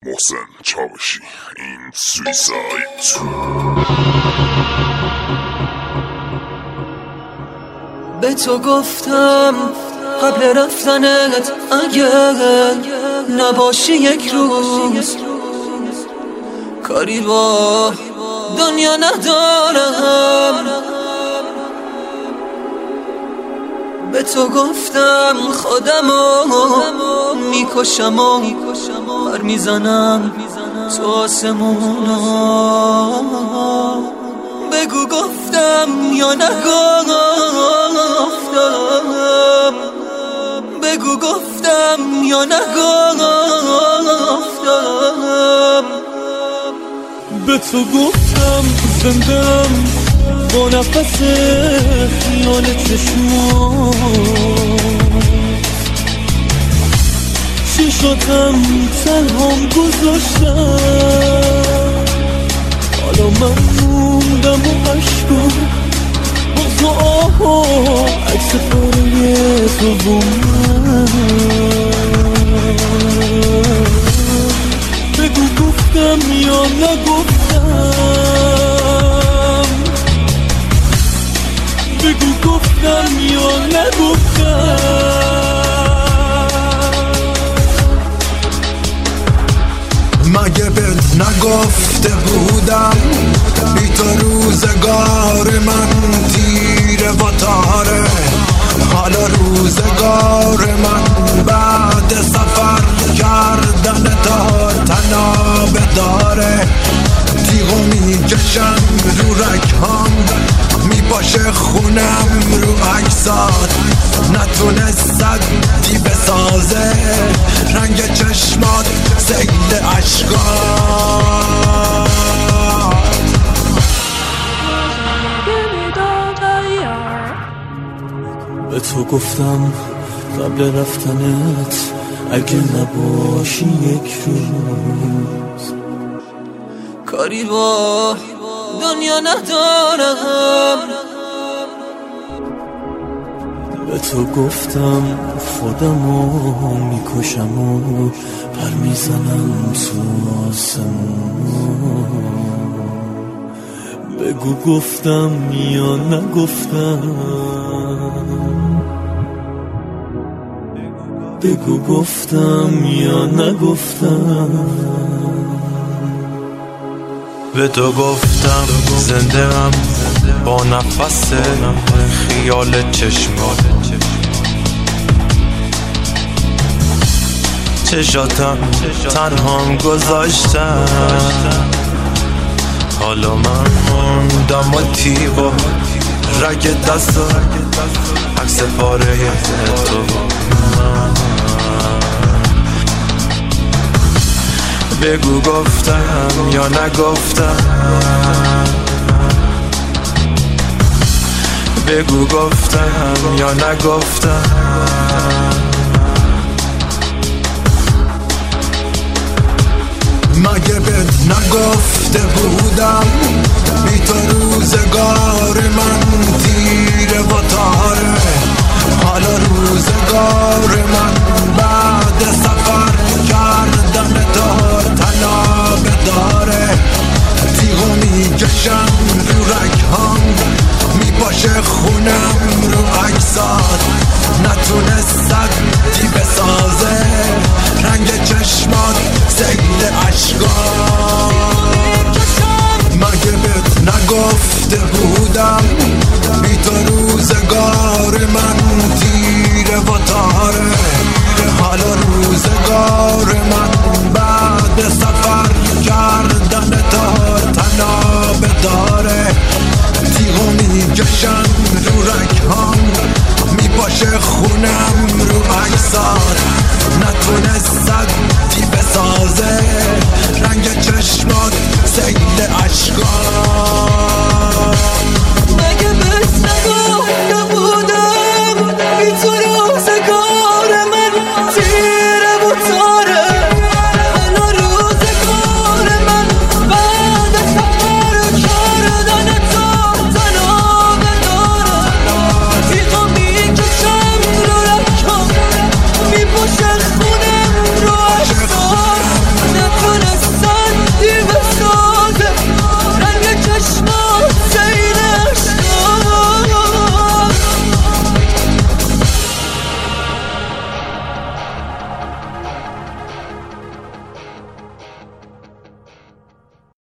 محسن چاوشی، این سویساید. به تو گفتم قبل رفتنت اگر نباشی یک روز، کاری با دنیا ندارم. به تو گفتم خودمو میکشم و پر میزنم تو آسمونا. بگو گفتم یا نگفتم، بگو گفتم یا نگفتم. به تو گفتم زندم با نفس خیال چشماتم تنهام گذاشتم. حالا من موندم و عشقو با تو آها عکس پاره تو با من. بگو گفتم یا نگفتم، بگو گفتم یا نگفتم. مگه بهت نگفته بودم بی تو روزگار من تیره و تاره. حالا روزگار من بعد سفر کردن تا تنابه داره. تیغو میکشم رو رگهام، میپاشه خونم رو عکسات. نتونست دی بسازه رنگ چشمات سیل عشقات. به تو گفتم قبل رفتنت اگه نباشی یک روز، کاری با دنیا ندارم. به تو گفتم خودمو میکشم و پر میزنم تو آسمون. بگو گفتم یا نگفتم، بگو گفتم یا نگفتم. به تو گفتم زنده‌ام با نفس خیال چشمات. چشاتم تنهام گذاشتم. حالا من موندم و تیغ رگ دست و عکس پاره تو. بگو گفتم یا نگفتم، بگو گفتم یا نگفتم. مگه بهت نگفته بودم بی تو روزگار من تیره و تاره. حالا روزگار من بعد سفر کردن تا تنابه داره. تیغو میکشم رو رگهام، میپاشه خونم رو عکسات. نتونست دی بسازه رنگ چشمات سیل عشقات. مگه بهت نگفته بودم بی تو روزگار من تیره و تاره. حالا روزگار من بعد سفر کردن تا تنابه داره. تیغو میکشم رو رگهام، میپاشه خونم رو عکسات. نتونست دی